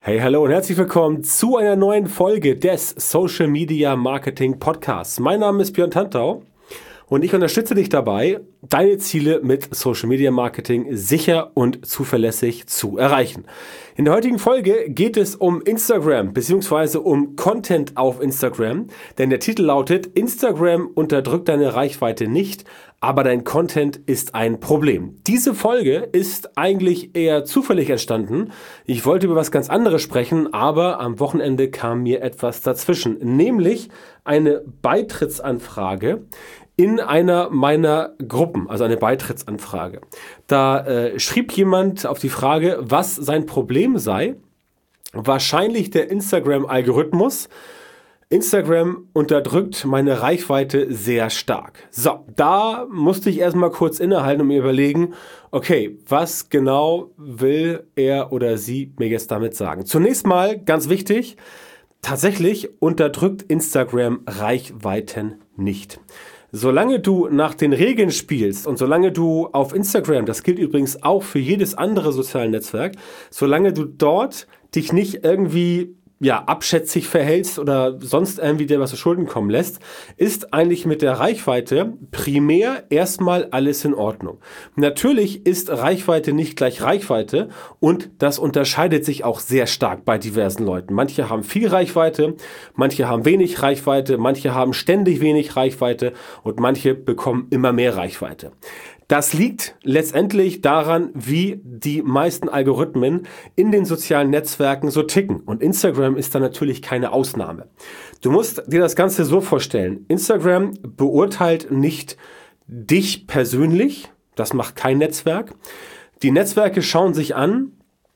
Hey, hallo und herzlich willkommen zu einer neuen Folge des Social Media Marketing Podcasts. Mein Name ist Björn Tantau und ich unterstütze dich dabei, deine Ziele mit Social Media Marketing sicher und zuverlässig zu erreichen. In der heutigen Folge geht es um Instagram bzw. um Content auf Instagram, denn der Titel lautet: Instagram unterdrückt deine Reichweite nicht, aber dein Content ist ein Problem. Diese Folge ist eigentlich eher zufällig entstanden. Ich wollte über was ganz anderes sprechen, aber am Wochenende kam mir etwas dazwischen, nämlich eine Beitrittsanfrage in einer meiner Gruppen, also eine Beitrittsanfrage. Da schrieb jemand auf die Frage, was sein Problem sei. Wahrscheinlich der Instagram-Algorithmus. Instagram unterdrückt meine Reichweite sehr stark. So, da musste ich erstmal kurz innehalten und mir überlegen, okay, was genau will er oder sie mir jetzt damit sagen? Zunächst mal, ganz wichtig, tatsächlich unterdrückt Instagram Reichweiten nicht. Solange du nach den Regeln spielst und solange du auf Instagram, das gilt übrigens auch für jedes andere soziale Netzwerk, solange du dort dich nicht irgendwie abschätzig verhältst oder sonst irgendwie dir was zu Schulden kommen lässt, ist eigentlich mit der Reichweite primär erstmal alles in Ordnung. Natürlich ist Reichweite nicht gleich Reichweite und das unterscheidet sich auch sehr stark bei diversen Leuten. Manche haben viel Reichweite, manche haben wenig Reichweite, manche haben ständig wenig Reichweite und manche bekommen immer mehr Reichweite. Das liegt letztendlich daran, wie die meisten Algorithmen in den sozialen Netzwerken so ticken. Und Instagram ist da natürlich keine Ausnahme. Du musst dir das Ganze so vorstellen. Instagram beurteilt nicht dich persönlich. Das macht kein Netzwerk. Die Netzwerke schauen sich an,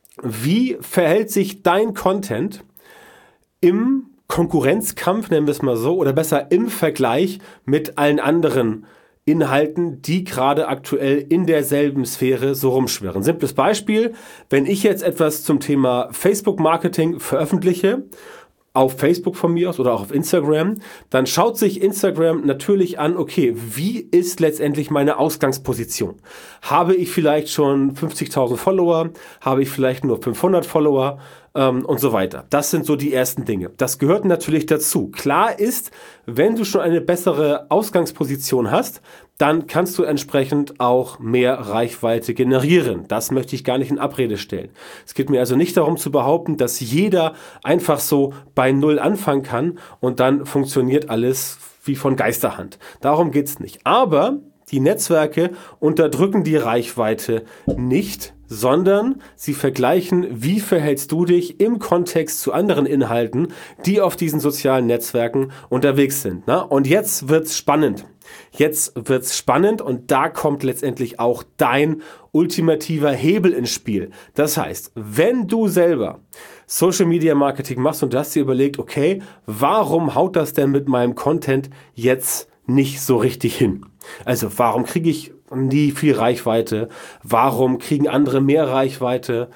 wie verhält sich dein Content im Konkurrenzkampf, nennen wir es mal so, oder besser im Vergleich mit allen anderen Inhalten, die gerade aktuell in derselben Sphäre so rumschwirren. Simples Beispiel, wenn ich jetzt etwas zum Thema Facebook-Marketing veröffentliche, auf Facebook von mir aus oder auch auf Instagram, dann schaut sich Instagram natürlich an, okay, wie ist letztendlich meine Ausgangsposition? Habe ich vielleicht schon 50.000 Follower? Habe ich vielleicht nur 500 Follower? Und so weiter. Das sind so die ersten Dinge. Das gehört natürlich dazu. Klar ist, wenn du schon eine bessere Ausgangsposition hast, dann kannst du entsprechend auch mehr Reichweite generieren. Das möchte ich gar nicht in Abrede stellen. Es geht mir also nicht darum zu behaupten, dass jeder einfach so bei Null anfangen kann und dann funktioniert alles wie von Geisterhand. Darum geht's nicht. Aber die Netzwerke unterdrücken die Reichweite nicht, sondern sie vergleichen, wie verhältst du dich im Kontext zu anderen Inhalten, die auf diesen sozialen Netzwerken unterwegs sind. Und jetzt wird's spannend. Jetzt wird's spannend und da kommt letztendlich auch dein ultimativer Hebel ins Spiel. Das heißt, wenn du selber Social Media Marketing machst und du hast dir überlegt, okay, warum haut das denn mit meinem Content jetzt nicht so richtig hin? Also warum kriege ich nie viel Reichweite? Warum kriegen andere mehr Reichweite?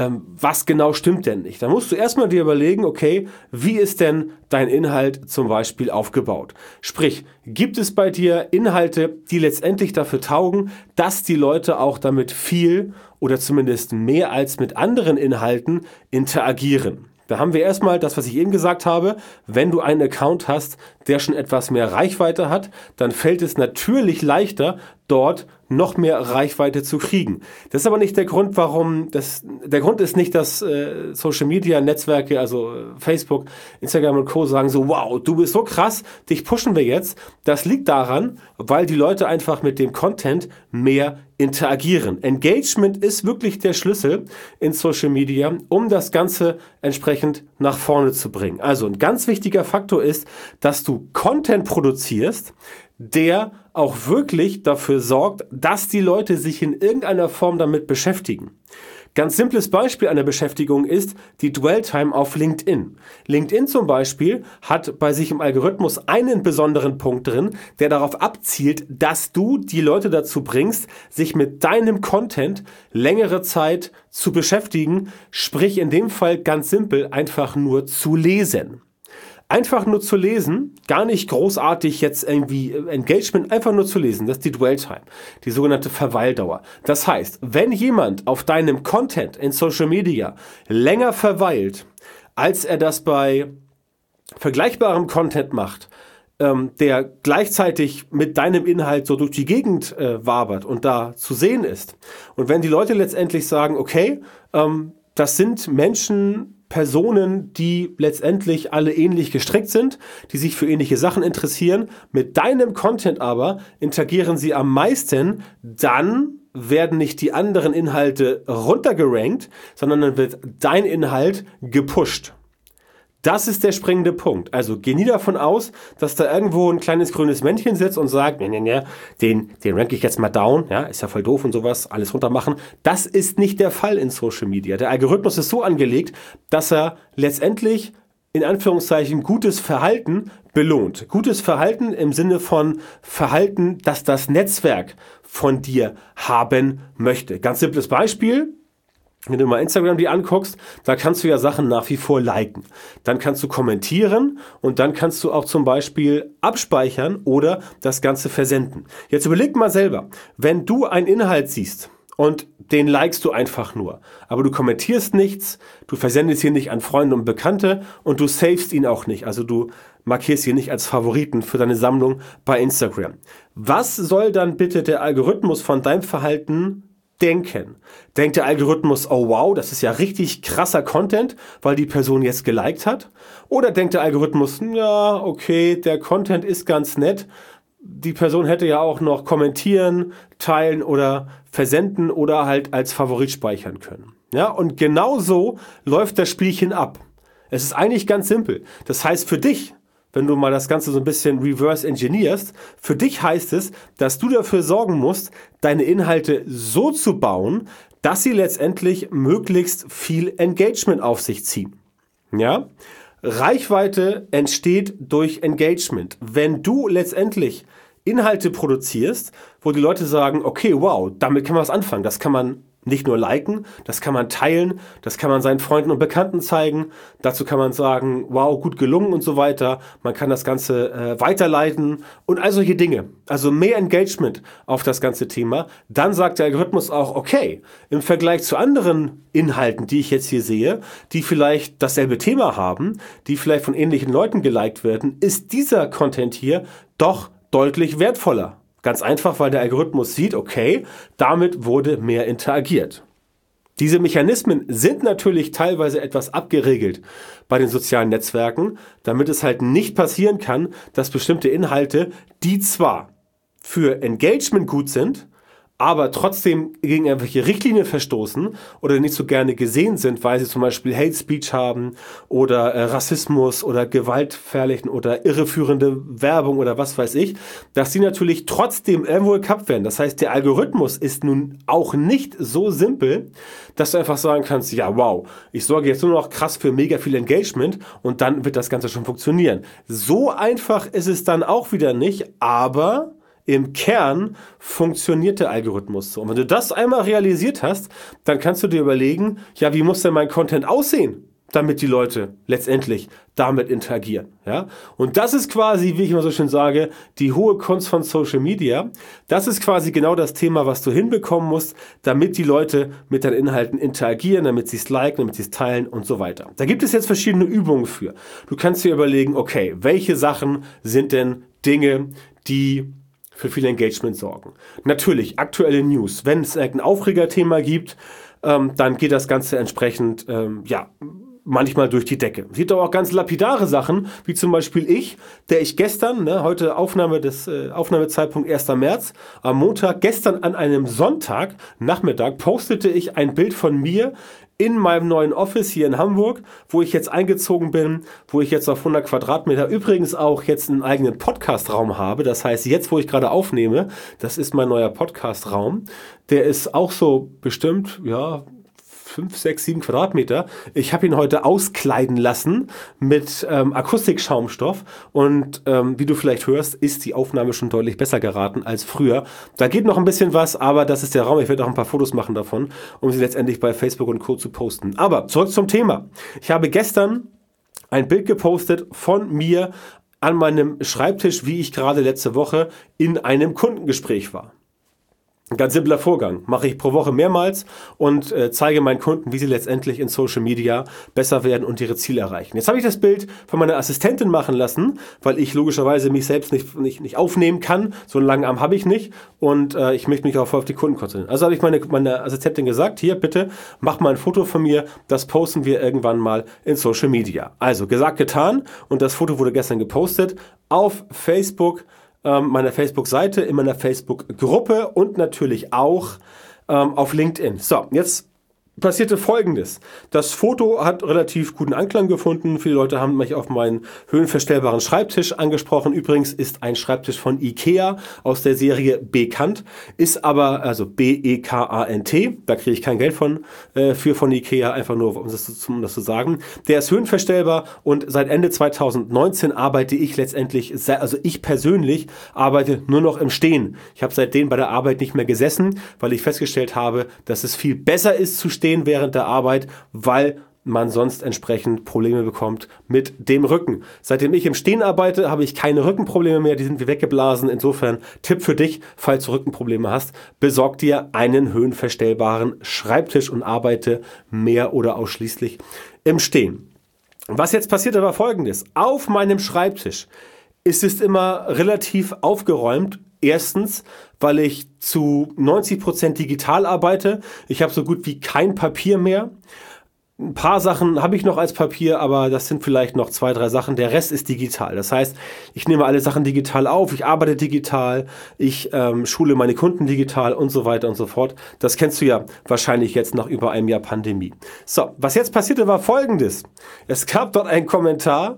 Was genau stimmt denn nicht? Da musst du erstmal dir überlegen, okay, wie ist denn dein Inhalt zum Beispiel aufgebaut? Sprich, gibt es bei dir Inhalte, die letztendlich dafür taugen, dass die Leute auch damit viel oder zumindest mehr als mit anderen Inhalten interagieren? Da haben wir erstmal das, was ich eben gesagt habe. Wenn du einen Account hast, der schon etwas mehr Reichweite hat, dann fällt es natürlich leichter, dort noch mehr Reichweite zu kriegen. Das ist aber nicht der Grund, der Grund ist nicht, dass Social Media Netzwerke, also Facebook, Instagram und Co. sagen so, wow, du bist so krass, dich pushen wir jetzt. Das liegt daran, weil die Leute einfach mit dem Content mehr interagieren. Engagement ist wirklich der Schlüssel in Social Media, um das Ganze entsprechend nach vorne zu bringen. Also ein ganz wichtiger Faktor ist, dass du Content produzierst, der auch wirklich dafür sorgt, dass die Leute sich in irgendeiner Form damit beschäftigen. Ganz simples Beispiel einer Beschäftigung ist die Dwell-Time auf LinkedIn. LinkedIn zum Beispiel hat bei sich im Algorithmus einen besonderen Punkt drin, der darauf abzielt, dass du die Leute dazu bringst, sich mit deinem Content längere Zeit zu beschäftigen, sprich in dem Fall ganz simpel einfach nur zu lesen. Einfach nur zu lesen, gar nicht großartig jetzt irgendwie Engagement, einfach nur zu lesen, das ist die Dwell-Time, die sogenannte Verweildauer. Das heißt, wenn jemand auf deinem Content in Social Media länger verweilt, als er das bei vergleichbarem Content macht, der gleichzeitig mit deinem Inhalt so durch die Gegend wabert und da zu sehen ist. Und wenn die Leute letztendlich sagen, okay, das sind Personen, die letztendlich alle ähnlich gestrickt sind, die sich für ähnliche Sachen interessieren, mit deinem Content aber interagieren sie am meisten, dann werden nicht die anderen Inhalte runtergerankt, sondern dann wird dein Inhalt gepusht. Das ist der springende Punkt. Also geh nie davon aus, dass da irgendwo ein kleines grünes Männchen sitzt und sagt, den rank ich jetzt mal down, ja, ist ja voll doof und sowas, alles runter machen. Das ist nicht der Fall in Social Media. Der Algorithmus ist so angelegt, dass er letztendlich in Anführungszeichen gutes Verhalten belohnt. Gutes Verhalten im Sinne von Verhalten, das das Netzwerk von dir haben möchte. Ganz simples Beispiel. Wenn du mal Instagram dir anguckst, da kannst du ja Sachen nach wie vor liken. Dann kannst du kommentieren und dann kannst du auch zum Beispiel abspeichern oder das Ganze versenden. Jetzt überleg mal selber, wenn du einen Inhalt siehst und den likest du einfach nur, aber du kommentierst nichts, du versendest ihn nicht an Freunde und Bekannte und du savest ihn auch nicht, also du markierst ihn nicht als Favoriten für deine Sammlung bei Instagram. Was soll dann bitte der Algorithmus von deinem Verhalten denken? Denkt der Algorithmus, oh wow, das ist ja richtig krasser Content, weil die Person jetzt geliked hat? Oder denkt der Algorithmus, ja, okay, der Content ist ganz nett, die Person hätte ja auch noch kommentieren, teilen oder versenden oder halt als Favorit speichern können. Ja, und genau so läuft das Spielchen ab. Es ist eigentlich ganz simpel. Das heißt für dich, wenn du mal das Ganze so ein bisschen reverse engineerst, für dich heißt es, dass du dafür sorgen musst, deine Inhalte so zu bauen, dass sie letztendlich möglichst viel Engagement auf sich ziehen. Ja? Reichweite entsteht durch Engagement. Wenn du letztendlich Inhalte produzierst, wo die Leute sagen, okay, wow, damit kann man was anfangen, das kann man nicht nur liken, das kann man teilen, das kann man seinen Freunden und Bekannten zeigen, dazu kann man sagen, wow, gut gelungen und so weiter, man kann das Ganze weiterleiten und all solche Dinge. Also mehr Engagement auf das ganze Thema. Dann sagt der Algorithmus auch, okay, im Vergleich zu anderen Inhalten, die ich jetzt hier sehe, die vielleicht dasselbe Thema haben, die vielleicht von ähnlichen Leuten geliked werden, ist dieser Content hier doch deutlich wertvoller. Ganz einfach, weil der Algorithmus sieht, okay, damit wurde mehr interagiert. Diese Mechanismen sind natürlich teilweise etwas abgeregelt bei den sozialen Netzwerken, damit es halt nicht passieren kann, dass bestimmte Inhalte, die zwar für Engagement gut sind, aber trotzdem gegen irgendwelche Richtlinien verstoßen oder nicht so gerne gesehen sind, weil sie zum Beispiel Hate Speech haben oder Rassismus oder gewaltverherrlichen oder irreführende Werbung oder was weiß ich, dass die natürlich trotzdem irgendwo gekappt werden. Das heißt, der Algorithmus ist nun auch nicht so simpel, dass du einfach sagen kannst, ja wow, ich sorge jetzt nur noch krass für mega viel Engagement und dann wird das Ganze schon funktionieren. So einfach ist es dann auch wieder nicht, aber im Kern funktioniert der Algorithmus so. Und wenn du das einmal realisiert hast, dann kannst du dir überlegen, ja, wie muss denn mein Content aussehen, damit die Leute letztendlich damit interagieren. Ja? Und das ist quasi, wie ich immer so schön sage, die hohe Kunst von Social Media. Das ist quasi genau das Thema, was du hinbekommen musst, damit die Leute mit deinen Inhalten interagieren, damit sie es liken, damit sie es teilen und so weiter. Da gibt es jetzt verschiedene Übungen für. Du kannst dir überlegen, okay, welche Sachen sind denn Dinge, die für viel Engagement sorgen. Natürlich, aktuelle News. Wenn es ein Aufregerthema gibt, dann geht das Ganze entsprechend, manchmal durch die Decke. Sieht aber auch ganz lapidare Sachen, wie zum Beispiel der ich gestern, heute Aufnahmezeitpunkt 1. März, am Montag, gestern an einem Sonntag Nachmittag postete ich ein Bild von mir in meinem neuen Office hier in Hamburg, wo ich jetzt eingezogen bin, wo ich jetzt auf 100 Quadratmeter übrigens auch jetzt einen eigenen Podcast-Raum habe. Das heißt, jetzt, wo ich gerade aufnehme, das ist mein neuer Podcast-Raum. Der ist auch so bestimmt, 5, 6, 7 Quadratmeter. Ich habe ihn heute auskleiden lassen mit Akustikschaumstoff und wie du vielleicht hörst, ist die Aufnahme schon deutlich besser geraten als früher. Da geht noch ein bisschen was, aber das ist der Raum. Ich werde auch ein paar Fotos machen davon, um sie letztendlich bei Facebook und Co. zu posten. Aber zurück zum Thema. Ich habe gestern ein Bild gepostet von mir an meinem Schreibtisch, wie ich gerade letzte Woche in einem Kundengespräch war. Ein ganz simpler Vorgang. Mache ich pro Woche mehrmals und zeige meinen Kunden, wie sie letztendlich in Social Media besser werden und ihre Ziele erreichen. Jetzt habe ich das Bild von meiner Assistentin machen lassen, weil ich logischerweise mich selbst nicht aufnehmen kann. So einen langen Arm habe ich nicht und ich möchte mich auch voll auf die Kunden konzentrieren. Also habe ich meiner Assistentin gesagt, hier bitte, mach mal ein Foto von mir, das posten wir irgendwann mal in Social Media. Also gesagt, getan und das Foto wurde gestern gepostet auf Facebook, meiner Facebook-Seite, in meiner Facebook-Gruppe und natürlich auch auf LinkedIn. So, jetzt passierte Folgendes. Das Foto hat relativ guten Anklang gefunden. Viele Leute haben mich auf meinen höhenverstellbaren Schreibtisch angesprochen. Übrigens ist ein Schreibtisch von IKEA aus der Serie Bekannt, ist aber, also B-E-K-A-N-T, da kriege ich kein Geld von IKEA, einfach nur, um das zu sagen. Der ist höhenverstellbar und seit Ende 2019 arbeite ich letztendlich, also ich persönlich arbeite nur noch im Stehen. Ich habe seitdem bei der Arbeit nicht mehr gesessen, weil ich festgestellt habe, dass es viel besser ist zu stehen während der Arbeit, weil man sonst entsprechend Probleme bekommt mit dem Rücken. Seitdem ich im Stehen arbeite, habe ich keine Rückenprobleme mehr, die sind wie weggeblasen. Insofern Tipp für dich, falls du Rückenprobleme hast, besorg dir einen höhenverstellbaren Schreibtisch und arbeite mehr oder ausschließlich im Stehen. Was jetzt passiert, war Folgendes. Auf meinem Schreibtisch ist es immer relativ aufgeräumt. Erstens, weil ich zu 90% digital arbeite. Ich habe so gut wie kein Papier mehr. Ein paar Sachen habe ich noch als Papier, aber das sind vielleicht noch 2, 3 Sachen. Der Rest ist digital. Das heißt, ich nehme alle Sachen digital auf, ich arbeite digital, ich schule meine Kunden digital und so weiter und so fort. Das kennst du ja wahrscheinlich jetzt nach über einem Jahr Pandemie. So, was jetzt passierte, war Folgendes. Es gab dort einen Kommentar,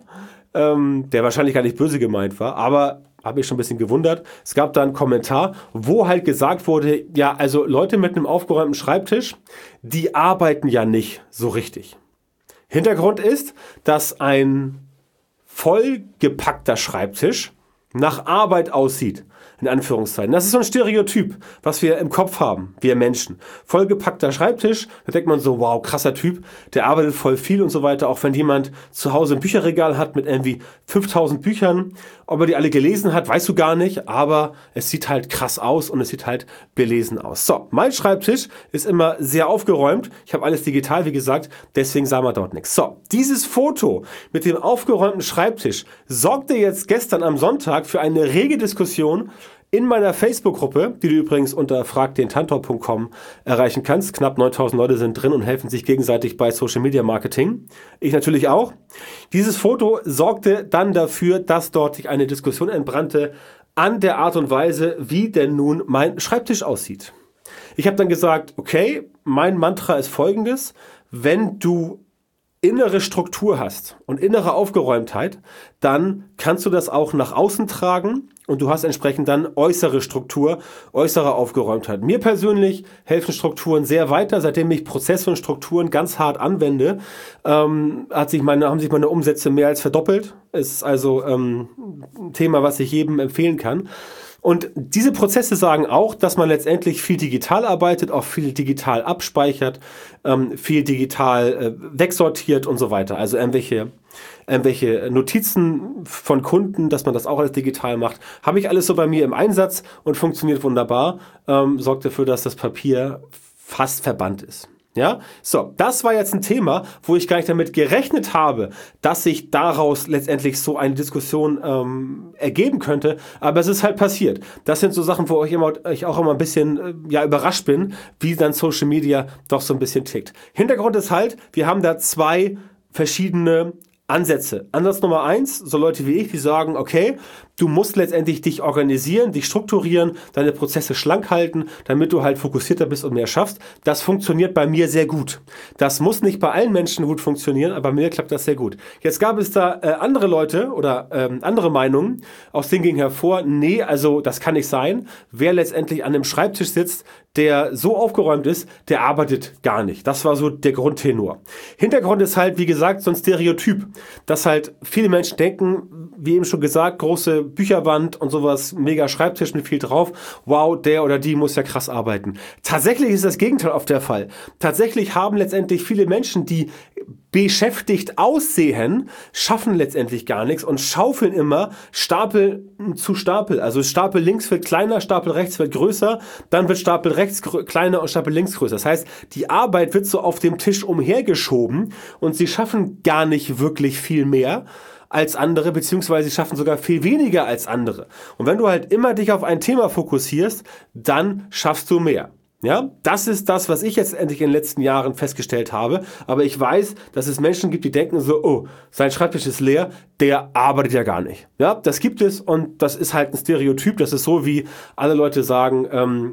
der wahrscheinlich gar nicht böse gemeint war, aber habe ich schon ein bisschen gewundert. Es gab da einen Kommentar, wo halt gesagt wurde, ja, also Leute mit einem aufgeräumten Schreibtisch, die arbeiten ja nicht so richtig. Hintergrund ist, dass ein vollgepackter Schreibtisch nach Arbeit aussieht, in Anführungszeichen. Das ist so ein Stereotyp, was wir im Kopf haben, wir Menschen. Vollgepackter Schreibtisch, da denkt man so, wow, krasser Typ, der arbeitet voll viel und so weiter. Auch wenn jemand zu Hause ein Bücherregal hat mit irgendwie 5000 Büchern, ob er die alle gelesen hat, weißt du gar nicht, aber es sieht halt krass aus und es sieht halt belesen aus. So, mein Schreibtisch ist immer sehr aufgeräumt. Ich habe alles digital, wie gesagt, deswegen sah man dort nichts. So, dieses Foto mit dem aufgeräumten Schreibtisch sorgte jetzt gestern am Sonntag für eine rege Diskussion in meiner Facebook-Gruppe, die du übrigens unter fragdentantor.com erreichen kannst. Knapp 9000 Leute sind drin und helfen sich gegenseitig bei Social Media Marketing. Ich natürlich auch. Dieses Foto sorgte dann dafür, dass dort sich eine Diskussion entbrannte an der Art und Weise, wie denn nun mein Schreibtisch aussieht. Ich habe dann gesagt, okay, mein Mantra ist folgendes: Wenn du innere Struktur hast und innere Aufgeräumtheit, dann kannst du das auch nach außen tragen und du hast entsprechend dann äußere Struktur, äußere Aufgeräumtheit. Mir persönlich helfen Strukturen sehr weiter. Seitdem ich Prozesse und Strukturen ganz hart anwende, haben sich meine Umsätze mehr als verdoppelt. Ist also ein Thema, was ich jedem empfehlen kann. Und diese Prozesse sagen auch, dass man letztendlich viel digital arbeitet, auch viel digital abspeichert, viel digital wegsortiert und so weiter. Also irgendwelche Notizen von Kunden, dass man das auch alles digital macht, habe ich alles so bei mir im Einsatz und funktioniert wunderbar. Sorgt dafür, dass das Papier fast verbannt ist. Ja, so, das war jetzt ein Thema, wo ich gar nicht damit gerechnet habe, dass sich daraus letztendlich so eine Diskussion ergeben könnte, aber es ist halt passiert. Das sind so Sachen, wo ich auch immer ein bisschen überrascht bin, wie dann Social Media doch so ein bisschen tickt. Hintergrund ist halt, wir haben da 2 verschiedene Ansätze. Ansatz Nummer 1, so Leute wie ich, die sagen, okay, du musst letztendlich dich organisieren, dich strukturieren, deine Prozesse schlank halten, damit du halt fokussierter bist und mehr schaffst. Das funktioniert bei mir sehr gut. Das muss nicht bei allen Menschen gut funktionieren, aber bei mir klappt das sehr gut. Jetzt gab es da andere Leute oder andere Meinungen, aus denen ging hervor, nee, also das kann nicht sein. Wer letztendlich an einem Schreibtisch sitzt, der so aufgeräumt ist, der arbeitet gar nicht. Das war so der Grundtenor. Hintergrund ist halt, wie gesagt, so ein Stereotyp, dass halt viele Menschen denken, wie eben schon gesagt, große große Bücherwand und sowas, mega Schreibtisch mit viel drauf. Wow, der oder die muss ja krass arbeiten. Tatsächlich ist das Gegenteil oft der Fall. Tatsächlich haben letztendlich viele Menschen, die beschäftigt aussehen, schaffen letztendlich gar nichts und schaufeln immer Stapel zu Stapel. Also Stapel links wird kleiner, Stapel rechts wird größer, dann wird Stapel rechts kleiner und Stapel links größer. Das heißt, die Arbeit wird so auf dem Tisch umhergeschoben und sie schaffen gar nicht wirklich viel mehr als andere, beziehungsweise sie schaffen sogar viel weniger als andere. Und wenn du halt immer dich auf ein Thema fokussierst, dann schaffst du mehr. Ja, das ist das, was ich jetzt endlich in den letzten Jahren festgestellt habe. Aber ich weiß, dass es Menschen gibt, die denken so, oh, sein Schreibtisch ist leer, der arbeitet ja gar nicht. Ja, das gibt es und das ist halt ein Stereotyp. Das ist so, wie alle Leute sagen,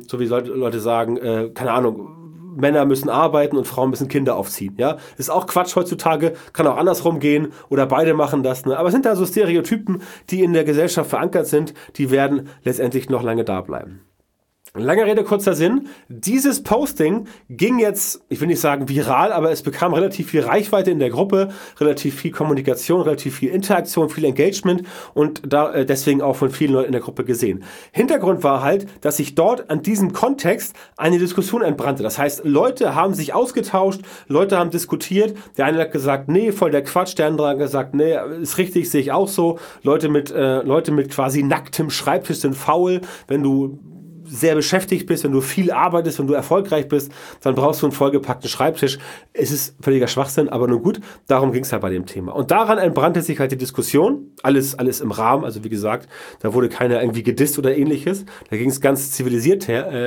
keine Ahnung, Männer müssen arbeiten und Frauen müssen Kinder aufziehen. Ja, ist auch Quatsch heutzutage, kann auch andersrum gehen oder beide machen das. Ne? Aber es sind da so Stereotypen, die in der Gesellschaft verankert sind, die werden letztendlich noch lange da bleiben. Lange Rede, kurzer Sinn. Dieses Posting ging jetzt, ich will nicht sagen viral, aber es bekam relativ viel Reichweite in der Gruppe, relativ viel Kommunikation, relativ viel Interaktion, viel Engagement und deswegen auch von vielen Leuten in der Gruppe gesehen. Hintergrund war halt, dass sich dort an diesem Kontext eine Diskussion entbrannte. Das heißt, Leute haben sich ausgetauscht, Leute haben diskutiert. Der eine hat gesagt, nee, voll der Quatsch. Der andere hat gesagt, nee, ist richtig, sehe ich auch so. Leute mit quasi nacktem Schreibtisch sind faul. Wenn du sehr beschäftigt bist, wenn du viel arbeitest, wenn du erfolgreich bist, dann brauchst du einen vollgepackten Schreibtisch. Es ist völliger Schwachsinn, aber nun gut, darum ging es halt bei dem Thema. Und daran entbrannte sich halt die Diskussion, alles im Rahmen, also wie gesagt, da wurde keiner irgendwie gedisst oder ähnliches, da ging es ganz zivilisiert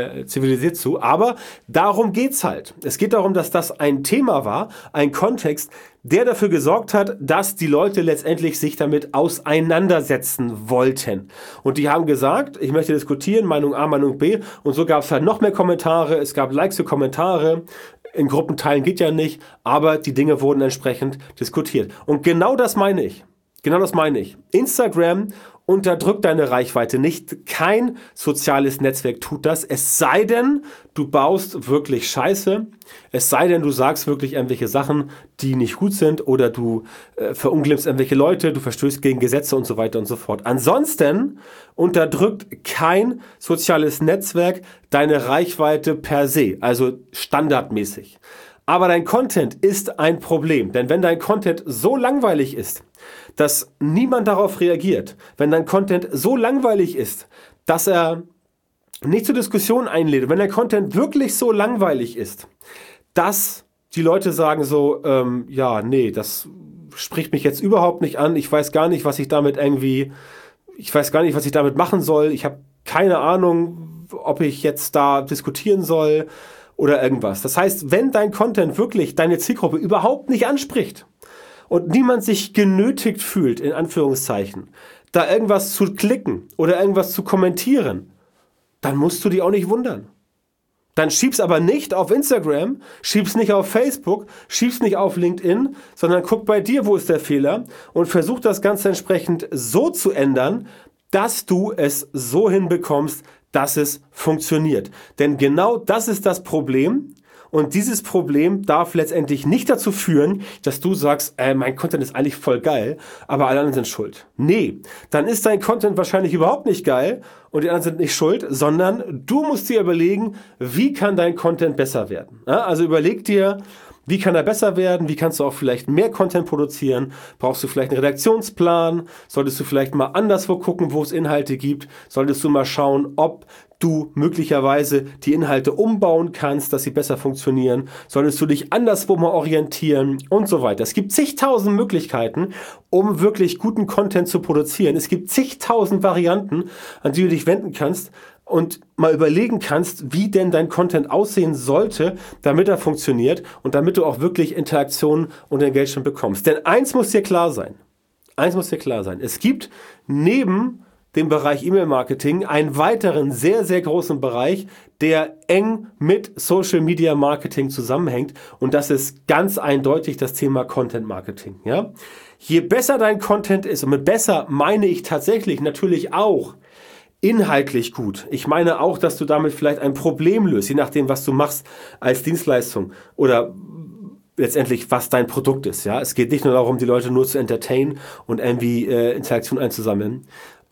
zu, aber darum geht's halt. Es geht darum, dass das ein Thema war, ein Kontext, der dafür gesorgt hat, dass die Leute letztendlich sich damit auseinandersetzen wollten. Und die haben gesagt, ich möchte diskutieren, Meinung A, Meinung B. Und so gab es halt noch mehr Kommentare, es gab Likes für Kommentare. In Gruppenteilen geht ja nicht, aber die Dinge wurden entsprechend diskutiert. Und genau das meine ich. Genau das meine ich. Instagram unterdrückt deine Reichweite nicht. Kein soziales Netzwerk tut das. Es sei denn, du baust wirklich Scheiße. Es sei denn, du sagst wirklich irgendwelche Sachen, die nicht gut sind oder du verunglimpfst irgendwelche Leute, du verstößt gegen Gesetze und so weiter und so fort. Ansonsten unterdrückt kein soziales Netzwerk deine Reichweite per se, also standardmäßig. Aber dein Content ist ein Problem, denn wenn dein Content so langweilig ist, dass niemand darauf reagiert, wenn dein Content so langweilig ist, dass er nicht zur Diskussion einlädt, wenn dein Content wirklich so langweilig ist, dass die Leute sagen so, ja, nee, das spricht mich jetzt überhaupt nicht an, ich weiß gar nicht, was ich damit machen soll, ich habe keine Ahnung, ob ich jetzt da diskutieren soll oder irgendwas. Das heißt, wenn dein Content wirklich deine Zielgruppe überhaupt nicht anspricht und niemand sich genötigt fühlt, in Anführungszeichen, da irgendwas zu klicken oder irgendwas zu kommentieren, dann musst du dich auch nicht wundern. Dann schieb's aber nicht auf Instagram, schieb's nicht auf Facebook, schieb's nicht auf LinkedIn, sondern guck bei dir, wo ist der Fehler und versuch das Ganze entsprechend so zu ändern, dass du es so hinbekommst, dass es funktioniert. Denn genau das ist das Problem. Und dieses Problem darf letztendlich nicht dazu führen, dass du sagst, mein Content ist eigentlich voll geil, aber alle anderen sind schuld. Nee, dann ist dein Content wahrscheinlich überhaupt nicht geil und die anderen sind nicht schuld, sondern du musst dir überlegen, wie kann dein Content besser werden. Ja, also überleg dir, wie kann er besser werden? Wie kannst du auch vielleicht mehr Content produzieren? Brauchst du vielleicht einen Redaktionsplan? Solltest du vielleicht mal anderswo gucken, wo es Inhalte gibt? Solltest du mal schauen, ob du möglicherweise die Inhalte umbauen kannst, dass sie besser funktionieren? Solltest du dich anderswo mal orientieren und so weiter? Es gibt zigtausend Möglichkeiten, um wirklich guten Content zu produzieren. Es gibt zigtausend Varianten, an die du dich wenden kannst und mal überlegen kannst, wie denn dein Content aussehen sollte, damit er funktioniert und damit du auch wirklich Interaktion und Engagement bekommst. Denn eins muss dir klar sein. Es gibt neben dem Bereich E-Mail-Marketing einen weiteren sehr, sehr großen Bereich, der eng mit Social Media Marketing zusammenhängt. Und das ist ganz eindeutig das Thema Content Marketing. Ja? Je besser dein Content ist, und mit besser meine ich tatsächlich natürlich auch inhaltlich gut. Ich meine auch, dass du damit vielleicht ein Problem löst, je nachdem, was du machst als Dienstleistung oder letztendlich, was dein Produkt ist. Ja, es geht nicht nur darum, die Leute nur zu entertainen und irgendwie Interaktion einzusammeln.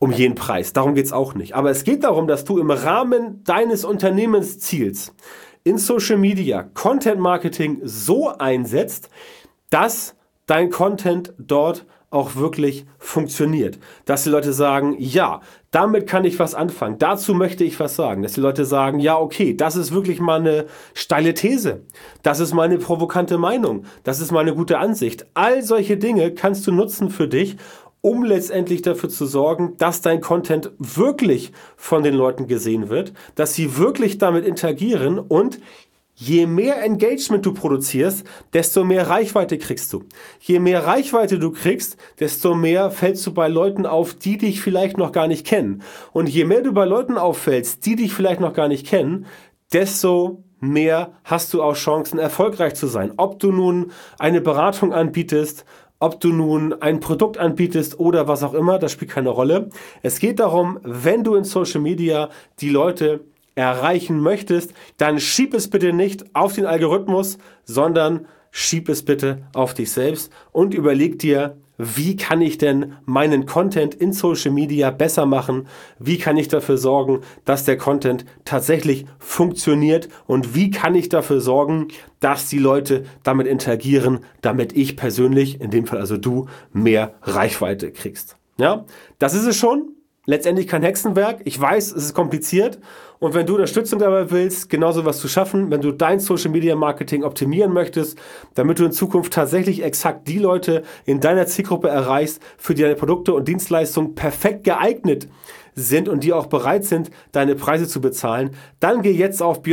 um jeden Preis. Darum geht es auch nicht. Aber es geht darum, dass du im Rahmen deines Unternehmensziels in Social Media Content Marketing so einsetzt, dass dein Content dort auch wirklich funktioniert. Dass die Leute sagen, ja, damit kann ich was anfangen, dazu möchte ich was sagen. Dass die Leute sagen, ja, okay, das ist wirklich mal eine steile These, das ist mal eine provokante Meinung, das ist mal eine gute Ansicht. All solche Dinge kannst du nutzen für dich, um letztendlich dafür zu sorgen, dass dein Content wirklich von den Leuten gesehen wird, dass sie wirklich damit interagieren und je mehr Engagement du produzierst, desto mehr Reichweite kriegst du. Je mehr Reichweite du kriegst, desto mehr fällst du bei Leuten auf, die dich vielleicht noch gar nicht kennen. Und je mehr du bei Leuten auffällst, die dich vielleicht noch gar nicht kennen, desto mehr hast du auch Chancen, erfolgreich zu sein. Ob du nun eine Beratung anbietest, ob du nun ein Produkt anbietest oder was auch immer, das spielt keine Rolle. Es geht darum, wenn du in Social Media die Leute erreichen möchtest, dann schieb es bitte nicht auf den Algorithmus, sondern schieb es bitte auf dich selbst und überleg dir, wie kann ich denn meinen Content in Social Media besser machen? Wie kann ich dafür sorgen, dass der Content tatsächlich funktioniert? Und wie kann ich dafür sorgen, dass die Leute damit interagieren, damit ich persönlich, in dem Fall also du, mehr Reichweite kriegst? Ja, das ist es schon. Letztendlich kein Hexenwerk. Ich weiß, es ist kompliziert. Und wenn du Unterstützung dabei willst, genauso was zu schaffen, wenn du dein Social Media Marketing optimieren möchtest, damit du in Zukunft tatsächlich exakt die Leute in deiner Zielgruppe erreichst, für die deine Produkte und Dienstleistungen perfekt geeignet sind und die auch bereit sind, deine Preise zu bezahlen, dann geh jetzt auf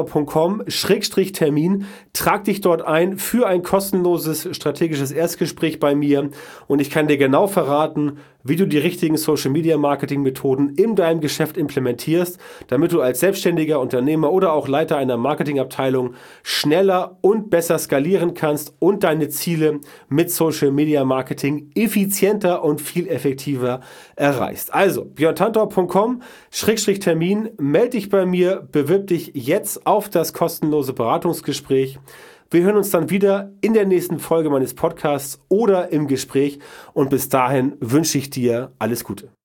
björntantau.com/Termin, trag dich dort ein für ein kostenloses strategisches Erstgespräch bei mir und ich kann dir genau verraten, wie du die richtigen Social Media Marketing Methoden in deinem Geschäft implementierst, damit du als selbstständiger Unternehmer oder auch Leiter einer Marketingabteilung schneller und besser skalieren kannst und deine Ziele mit Social Media Marketing effizienter und viel effektiver erreichst. Also björntantau.com/Termin, melde dich bei mir, bewirb dich jetzt auf das kostenlose Beratungsgespräch. Wir hören uns dann wieder in der nächsten Folge meines Podcasts oder im Gespräch und bis dahin wünsche ich dir alles Gute.